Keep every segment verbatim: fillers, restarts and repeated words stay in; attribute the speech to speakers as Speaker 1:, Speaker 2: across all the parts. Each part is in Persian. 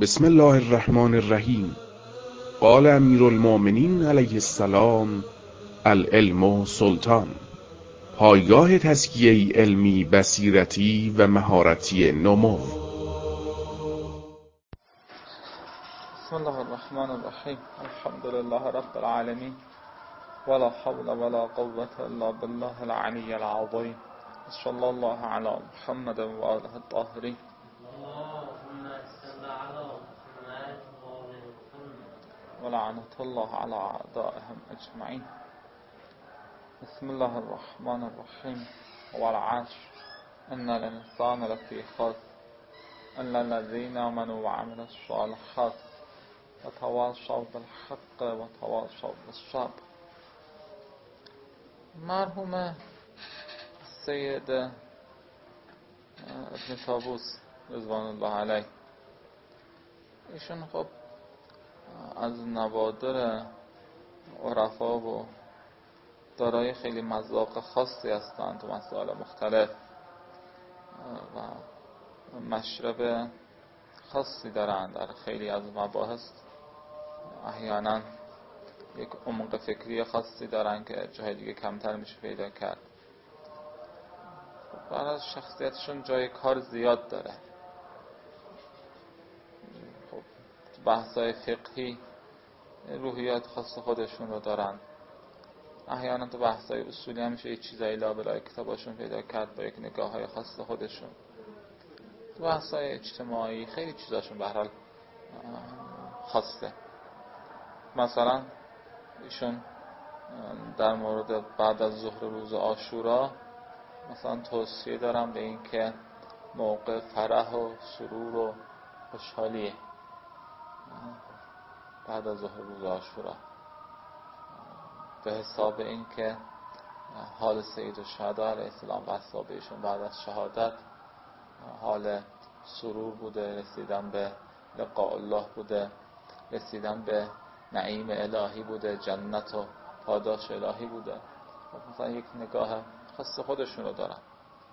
Speaker 1: بسم الله الرحمن الرحیم. قال امیر المؤمنین علیه السلام: العلم سلطان. پایگاه تزکیه علمی، بصیرتی و مهارتی نمو.
Speaker 2: بسم الله الرحمن الرحیم. الحمد لله رب العالمین، ولا حول ولا قوة الا بالله العلی العظیم. صلی الله علی محمد و آله الطاهرین. ولعنة الله على أعدائهم أجمعين. بسم الله الرحمن الرحيم. والعصر إن الإنسان لفي خسر إلا الذين آمنوا وعملوا الصالحات وتواصوا بالحق وتواصوا بالصبر. مرحوم سید ابن طاووس رضوان الله علیه، ایشون خب از نوادر عرفا و دارای خیلی مذاق خاصی هستند تو مسائل مختلف و مشرب خاصی دارند در خیلی از مباحث. احیانا یک عمق فکری خاصی دارند که جای دیگه کمتر میشه پیدا کرد. برای شخصیتشون جای کار زیاد داره. خب بحثای فقهی روحیات خاص خودشون رو دارن. احیانا تو بحثای اصولی هم میشه یه چیزایی لابلای کتاباشون پیدا کرد با یک نگاه های خاص خودشون. تو بحثای اجتماعی خیلی چیزاشون به هر حال خاصه. مثلا ایشون در مورد بعد از ظهر روز عاشورا مثلا توصیه دارم به این که موقع فرح و سرور و خوشحالیه بعد از ظهر روز عاشورا، به حساب این که حال سید الشهدا علیه السلام و اصحابشون بعد از شهادت حال سرور بوده، رسیدن به لقاء الله بوده، رسیدن به نعیم الهی بوده، جنت و پاداش الهی بوده. مثلا یک نگاه خاص خودشون رو دارن.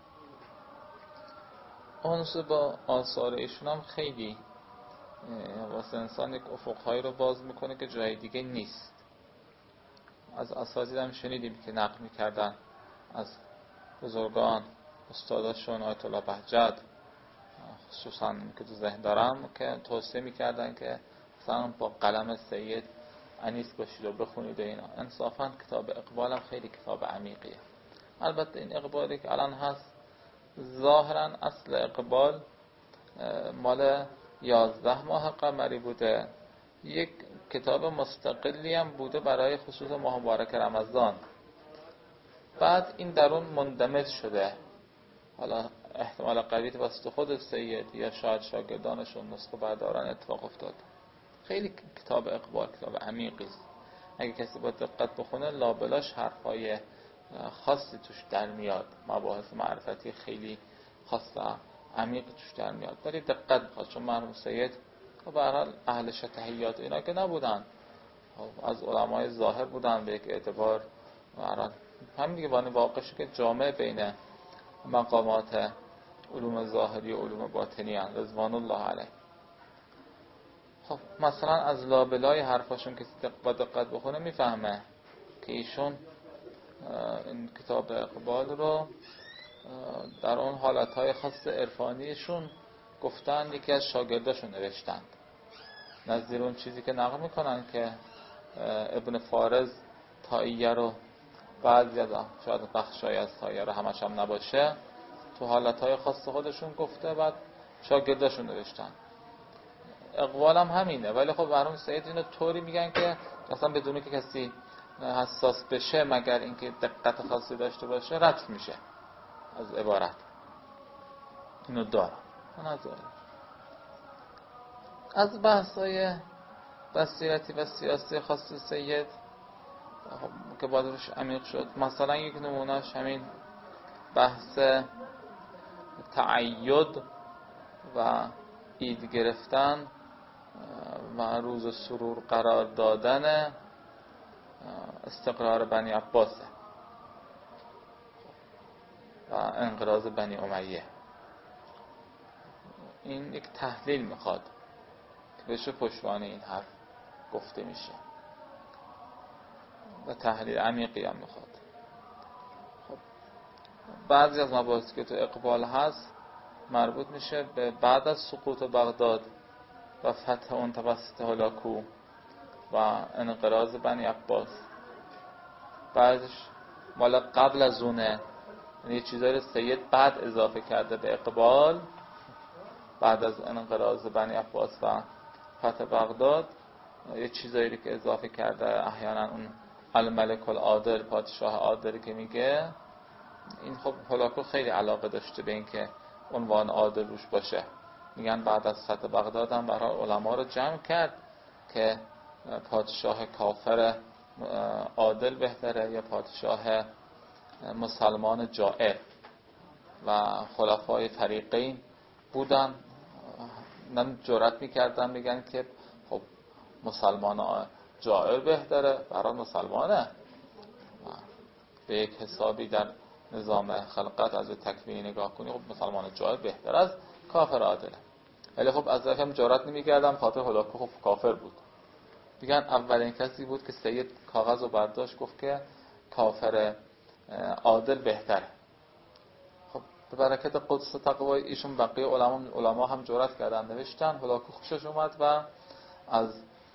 Speaker 2: اونس با آثار ایشون هم خیلی واسه انسان یک افقهایی رو باز میکنه که جای دیگه نیست. از اساتید هم شنیدیم که نقل میکردن از بزرگان استاداشون آیت الله بهجت، خصوصا که تو ذهن دارم، که توصیه میکردن که مثلا با قلم سید انیس باشید و بخونید و اینا. انصافا کتاب اقبال هم خیلی کتاب عمیقیه. البته این اقبالی که الان هست ظاهرا اصل اقبال مال یازده ماه قمری بوده، یک کتاب مستقلی هم بوده برای خصوص ماه مبارک رمضان، بعد این در اون مندمج شده. حالا احتمال قوی واسه خود سید یا شاید شاگردانشون نسخه بردارن اتفاق افتاد. خیلی کتاب اقبال کتاب عمیقی است. اگه کسی با دقت بخونه لابلاش حرفای خاصی توش در میاد، مباحث معرفتی خیلی خاصه عمیق توش در میاد، ولی دقت میخواد. چون مرحوم سید به هر حال اهل شطحیات اینا که نبودن، از علمای ظاهر بودن به یک اعتبار. همین دیگه بانی واقعش که جامع بین مقامات علوم ظاهری و علوم باطنی هستند رضوان الله علیه. خب مثلا از لابلای حرفاشون که با دقت بخونه میفهمه که ایشون این کتاب اقبال رو در اون حالتهای خاص عرفانیشون گفتن یکی از شاگرداشون نوشتند. نظیر اون چیزی که نقل میکنن که ابن فارز تائیه رو بعضی از شاید بخشای از تائیه رو همش هم نباشه تو حالتهای خاص خودشون گفته، بعد شاگرداشون نوشتن. اقوال هم همینه، ولی خب مرحوم سید اینو طوری میگن که اصلا بدون که کسی حساس بشه مگر اینکه دقت خاصی داشته باشه رد میشه از عبارت. اینو دارم از بحثای بصیرتی و سیاسی خاص سید که باید روش عمیق شد. مثلا یک نمونهش همین بحث تعید و عید گرفتن و روز سرور قرار دادن استقرار بنی عباسه و انقراض بنی امیه. این یک تحلیل میخواد. که بهش پشتوانه این حرف گفته میشه و تحلیل عمیقی هم میخواد. خب بعضی از مباحثی که تو اقبال هست مربوط میشه به بعد از سقوط بغداد و فتح اون توسط هولاکو و انقراض بنی عباس. بعضش مال قبل از اونه، یعنی یه چیزایی رو سید بعد اضافه کرده به اقبال بعد از انقراض بنی عباس و فتح بغداد. یه چیزایی که اضافه کرده احیانا اون الملک العادل، پادشاه عادل که میگه، این خب هولاکو خیلی علاقه داشته به این که عنوان عادل روش باشه. میگن بعد از فتح بغداد هم برای علما رو جمع کرد که پادشاه کافر عادل بهتره یا پادشاه مسلمان جائر، و خلفای فریقین بودن. من جرأت میکردم بگن که خب مسلمان جائر بهتره برای مسلمانه. به یک حسابی در نظام خلقت از تکوینی نگاه کنی، خب مسلمان جائر بهتر از کافر عادله. ولی خب از ذاکم جرأت نمیکردم، خاطر هولاکو خب کافر بود. میگن اولین کسی بود که سید کاغذ رو برداشت گفت که کافر عادل بهتره. خب به برکت قدس و تقوای ایشون بقیه علما علما هم جرأت کردن نوشتن. هولاکو خوشش اومد و از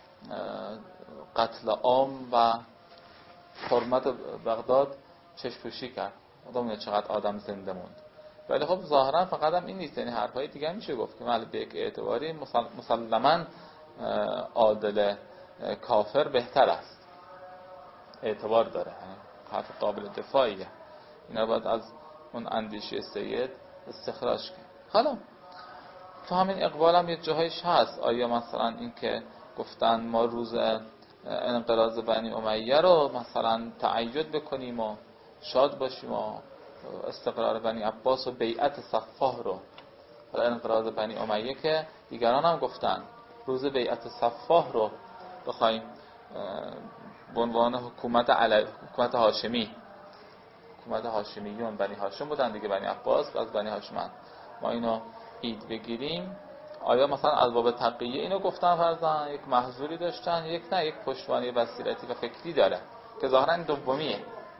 Speaker 2: قتل عام و حرمت بغداد چشم‌پوشی کرد. آدم چقدر آدم زنده موند. ولی خب ظاهرا فقط هم این نیست، یعنی حرفای دیگه میشه گفت که مال به یک اعتباری مسلماً عادل کافر بهتر است، اعتبار داره، یعنی حرف قابل دفاعیه. اینا باید از اون اندیشه سید استخراج کنیم. حالا تو همین اقبال هم یه جاهایش هست. آیا مثلا این که گفتن ما روز انقراض بنی امیه رو مثلا تعید بکنیم و شاد باشیم و استقرار بنی عباس و بیعت صفاح رو، حالا انقراض بنی امیه که دیگران هم گفتن روز بیعت صفاح رو بخوایم به عنوان حکومت علی حکومت هاشمی، حکومت هاشمیون بنی هاشم بودن دیگه، بنی عباس و از بنی هاشمن، ما اینو عید بگیریم. آیا مثلا از باب تقیه اینو گفتن فرضاً یک محظوری داشتن، یک نه یک پشتوانه بصیرتی و فکری داره که ظاهراً این دومیه.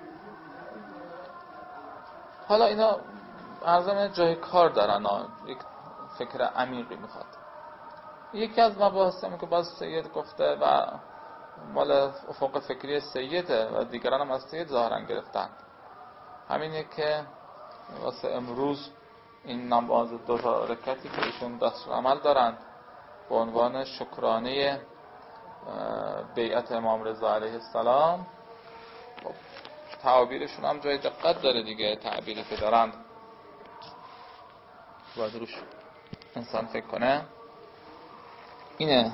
Speaker 2: حالا اینا ارزم جای کار دارن، یک فکر عمیقی میخواد. یکی از مباحثی که باز سید گفته و مال افق فکری سیده و دیگران هم از سید ظاهراً گرفتن، همینه که واسه امروز این نماز دو رکعتی که ایشون دست عمل دارن به عنوان شکرانه بیعت امام رضا علیه السلام، تعابیرشون هم جای دقت داره دیگه. تعبیری که دارن باید روش انسان فکر کنه. اینه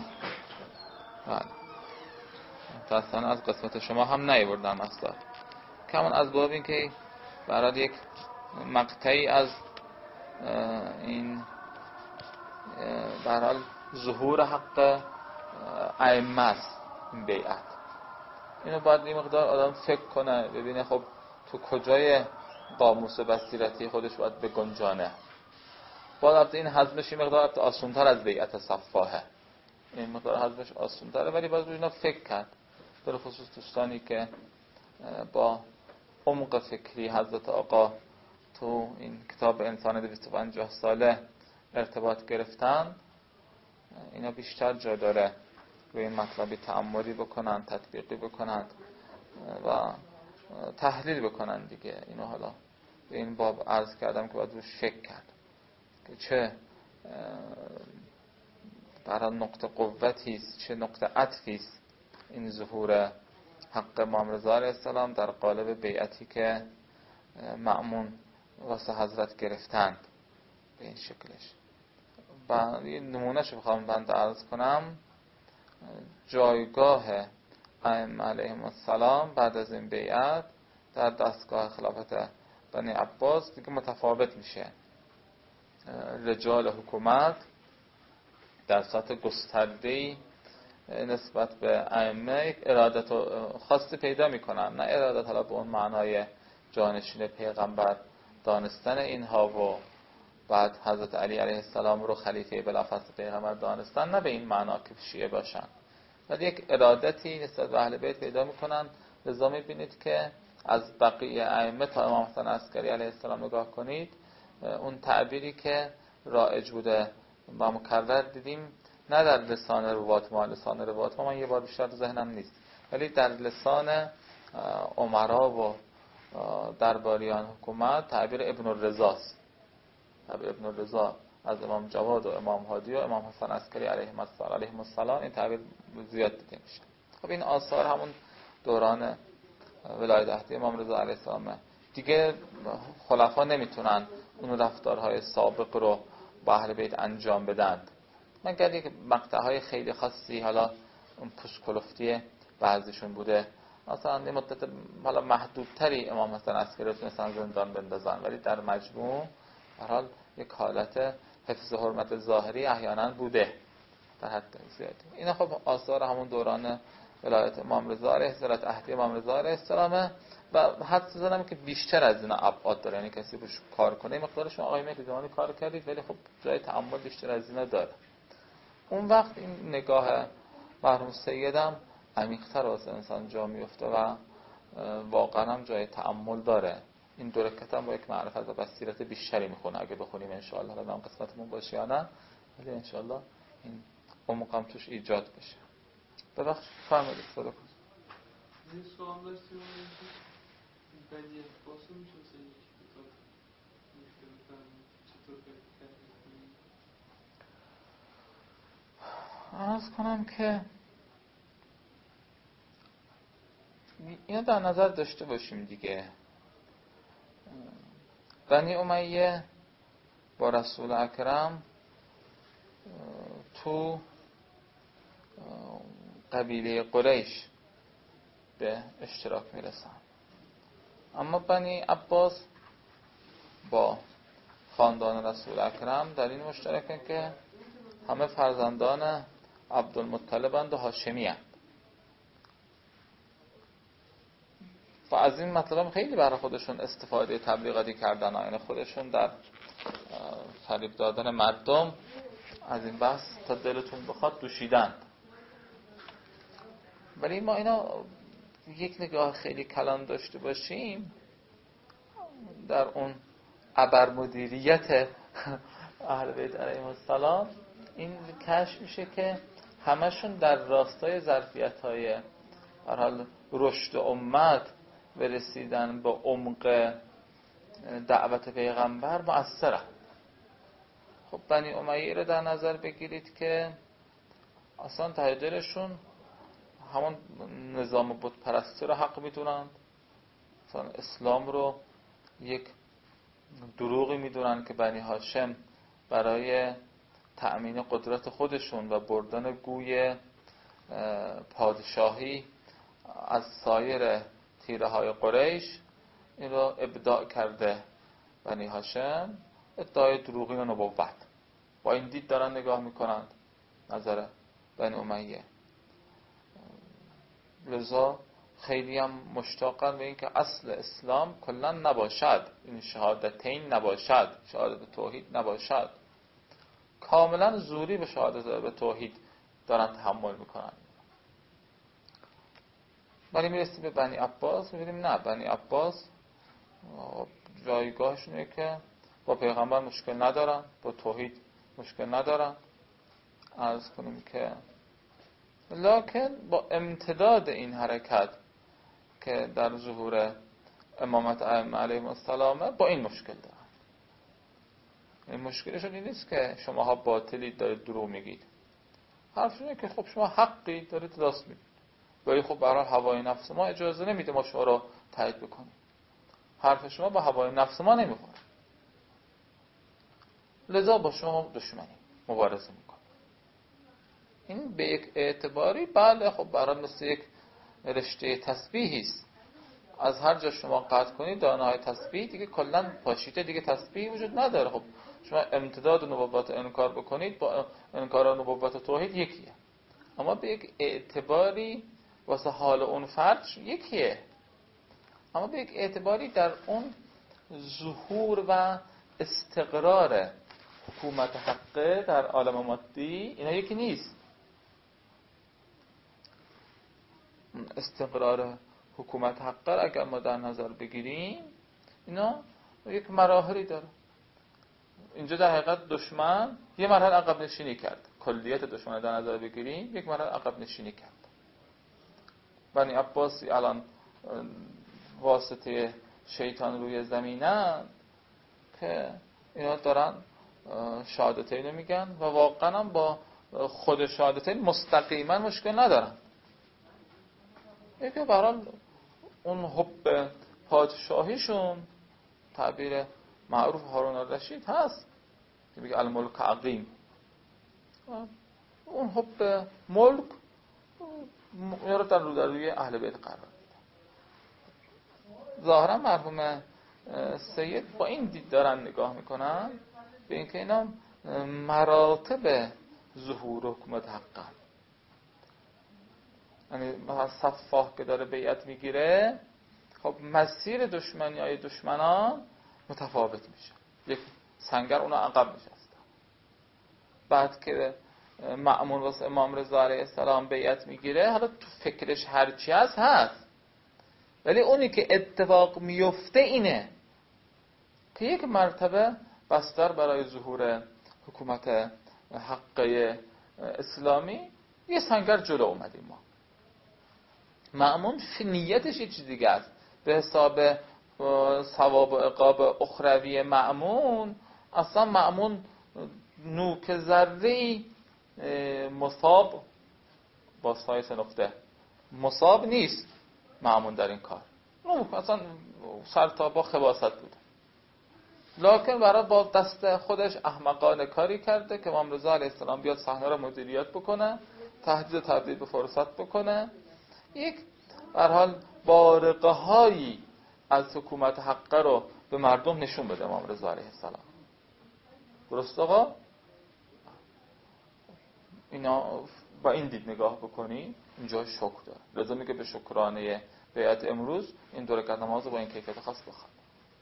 Speaker 2: متاسفانه از قسمت شما هم نیاوردم اصلا، کمان از باب این که برای یک مقطعی از این به هر حال ظهور حق ائمه است این بیعت. اینو باید این مقدار آدم فکر کنه، ببینه خب تو کجای قاموس بصیرتی خودش باید بگنجانه. باید این هضمش این مقدار آسان‌تر از بیعت صفاحه، این مقدار هضمش آسان‌تره، ولی باید روی اینا فکر کرد. در خصوص دوستانی که با عمق فکری حضرت آقا تو این کتاب انسان دویست و پنجاه ساله ارتباط گرفتن، اینا بیشتر جا داره روی این مطلبی تأملی بکنن، تطبیقی بکنن و تحلیل بکنن دیگه. اینو حالا به این باب عرض کردم که باید روش فکر کرد که چه برای نقطه قوتی است، چه نقطه عطفی است این ظهور حق امام رضا علیه السلام در قالب بیعتی که مأمون واسه حضرت گرفتند به این شکلش. و یه نمونهش بخوام بنده عرض کنم، جایگاه ائمه علیهم السلام بعد از این بیعت در دستگاه خلافت بنی عباس دیگه متفاوت میشه. رجال حکومت در سطح گسترده‌ای نسبت به ائمه یک ارادت خاصی پیدا میکنن، نه ارادت حالا به اون معنای جانشین پیغمبر دانستن اینها و بعد حضرت علی علیه السلام رو خلیفه بلافاصله پیغمبر دانستن، نه به این معنا که شیعه باشن، ولی یک ارادتی نسبت به اهل بیت پیدا میکنن. لذا میبینید که از بقیه ائمه تا امام حسن عسکری علیه السلام نگاه کنید، اون تعبیری که رایج بوده و مکرر دیدیم، نه در لسان روات ما، لسان روات ما من یه بار بیشتر ذهنم نیست، ولی در لسان امرا و درباریان حکومت تعبیر ابن الرضاست. تعبیر ابن الرضا از امام جواد و امام هادی و امام حسن عسکری علیهم السلام این تعبیر زیاد دیده میشه. خب این آثار همون دوران ولایت عهدی امام رضا علیه السلام. دیگه خلفا نمیتونن اون رفتارهای سابق رو با اهل بیت انجام بدن، مگر یک مقطعهای خیلی خاصی، حالا اون پوست کلفتی بعضیشون بوده، مثلا یه مدت حالا محدودتری امام حسن عسکری رو تونستن زندان بندازن، ولی در مجموع به هر حال یک حالت حفظ حرمت ظاهری احیانا بوده در حد زیادی. اینا خب آثار همون دوران ولایت امام رضا علیه ولایت عهدی امام رضا علیه السلام و حدس زدم که بیشتر از اینا ابعاد داره، یعنی کسی روش کار کنه مقدارش آقای مهدی زمانی کار کردید، ولی خب جای تأمل بیشتر از اینا داره. اون وقت این نگاه مرحوم سیدم عمیق‌تر واسه انسان جا میفته و واقعا هم جای تأمل داره. این دو رکعت هم با یک معرفت و بصیرت بیشتری میخونه اگه بخونیم ان شاء الله، حالا نام قسمتمون باشه یا نه، ولی ان شاء الله این عمق هم توش ایجاد بشه. ببخشید فرمایید استفاده کنید.
Speaker 3: این سوال داشتیم که بنی عباس رو میشه مثلا یک کتاب مشکل فرمید چطور فکر کردید؟
Speaker 2: عرض کنم که اینو در نظر داشته باشیم دیگه. بنی امیه با رسول اکرم تو قبیله قریش به اشتراک میرسن، اما بنی عباس با خاندان رسول اکرم در این مشترکن که همه فرزندان عبدالمطلبند و هاشمی هستند و از این مطلب خیلی برای خودشون استفاده تبلیغاتی کردن، یعنی خودشون در فریب دادن مردم از این بحث تا دلتون بخواد دوشیدن. ولی ما اینا یک نگاه خیلی کلان داشته باشیم، در اون ابرمدیریت اهل بیت علیهم السلام این کشف میشه که همشون در راستای ظرفیت‌های هر حال رشد امت و رسیدن به عمق دعوت پیغمبر مؤثره. خب بنی امیه رو در نظر بگیرید که اصلا ته دلشون همون نظام بت پرستی رو حق میدونن، مثلا اسلام رو یک دروغی میدونن که بنی هاشم برای تأمین قدرت خودشون و بردن گوی پادشاهی از سایر تیره های قریش این رو ابداع کرده. بنی هاشم ادعای دروغی و نبوت با این دید دارن نگاه میکنند نظر بنی امیه. لذا خیلی هم مشتاقن به این که اصل اسلام کلا نباشد، این شهادتین نباشد، شهادت توحید نباشد، کاملا زوری به شهادت به توحید دارن تحمل میکنن. ولی میرسیم به بنی عباس میبینیم نه، بنی عباس جایگاهشونه که با پیغمبر مشکل ندارن، با توحید مشکل ندارن. عرض کنیم که لکن با امتداد این حرکت که در ظهور امامت ائمه علیهم السلام با این مشکل دارن. این مشکلشون این نیست که شماها باطلید دارید دروغ میگید، حرفشونه که خب شما حقی دارید راست میگید، ولی خب برای هوای نفس ما اجازه نمیده ما شما رو تایید بکنیم، حرف شما با هوای نفس ما نمیخوره، لذا با شما دشمنی مبارزه میکنیم. این به یک اعتباری بله خب برای مثل یک رشته تسبیحی است، از هر جا شما قطع کنید دانه‌های تسبیح دیگه کلا پاشیده، دیگه تسبیح وجود نداره. خب شما امتداد نبوت انکار بکنید با انکار نبوت توحید یکیه، اما به یک اعتباری واسه حال اون فرد یکیه، اما به یک اعتباری در اون ظهور و استقرار حکومت حقه در عالم مادی اینا یکی نیست. استقرار حکومت حقه اگر ما در نظر بگیریم اینا یک مراحلی داره. اینجا در حقیقت دشمن یه مرحله عقب نشینی کرد. کلیت دشمن در نظر بگیریم یک مرحله عقب نشینی کرد. بنی عباسی الان واسطه شیطان روی زمینن که اینا دارن شهادتین رو میگن و واقعا هم با خود شهادتین مستقیما مشکل ندارن. یکی برحال اون حب پادشاهیشون تعبیر معروف هارون الرشید هست که میگه الملک عقیم. اون حب ملک میاره در رو در روی اهل بیت قرار میده. ظاهرا مرحوم سید با این دید دارن نگاه میکنن به اینکه اینا مراتب ظهور حکومت حقا. یعنی مثلا صفاح که داره بیعت میگیره، خب مسیر دشمنی های دشمنان متفاوت میشه. یک سنگر اونا عقب نشسته. بعد که مأمون واسه امام رضا علیه السلام بیعت میگیره، حالا تو فکرش هرچی هست هست، ولی اونی که اتفاق میفته اینه که یک مرتبه بستر برای ظهور حکومت حقه اسلامی یه سنگر جلو اومدیم. ما مأمون نیتش یه چیز دیگه است. به حساب ثواب و عقاب اخروی مأمون، اصلا مأمون نوک ذره‌ای مصاب با سایس نقطه مصاب نیست مأمون در این کار. نوک اصلا سر تا با خباثت بود، لکن برای با دست خودش احمقانه کاری کرده که امام رضا علیه السلام بیاد صحنه رو مدیریت بکنه، تهدید تبدیل به فرصت بکنه. یک به هر حال بارقه هایی از حکومت حقه رو به مردم نشون بده امام رضا علیه السلام. درست آقا؟ اینا با این دید نگاه بکنی اینجا شکر داره. لازم میگه به شکرانه بیعت امروز این دو رکعت نماز با این کیفیت خاص بخواد.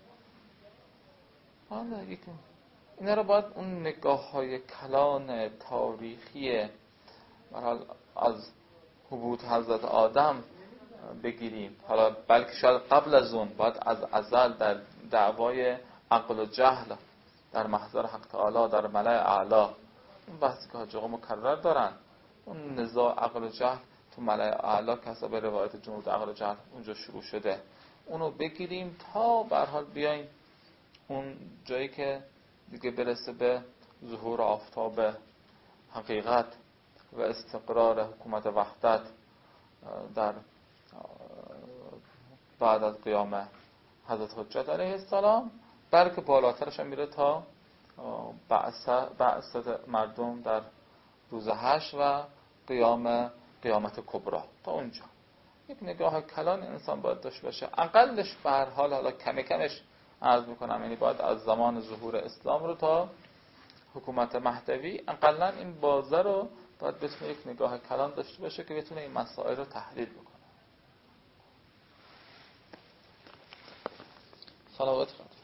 Speaker 2: حالا یکی اینا رو باید اون نگاه های کلان تاریخی برحال از حبوط حضرت آدم بگیریم. حالا بلکه شاید قبل از اون باید از ازل در دعوای عقل و جهل در محضر حق تعالی در ملأ اعلی، اون بحثی که حاج آقا مکرر دارن، اون نزاع عقل و جهل تو ملأ اعلی که حسب روایت جنود عقل و جهل اونجا شروع شده، اونو بگیریم تا به هر حال بیایم اون جایی که دیگه برسه به ظهور آفتاب حقیقت و استقرار حکومت وحدت در بعد از قیام حضرت حجت علیه السلام، بلکه بالاترش هم میره تا بعثت مردم در روز حشر و قیام قیامت کبری. تا اونجا یک نگاه کلان انسان باید داشته باشه. اقلش به هر حال، حالا کمی کمش عرض میکنم، یعنی باید از زمان ظهور اسلام رو تا حکومت مهدوی اقلا این بازه رو باید بتونه یک نگاه کلان داشته باشه که بتونه این مسائل رو تحلیل بکنه. صلوات خدا.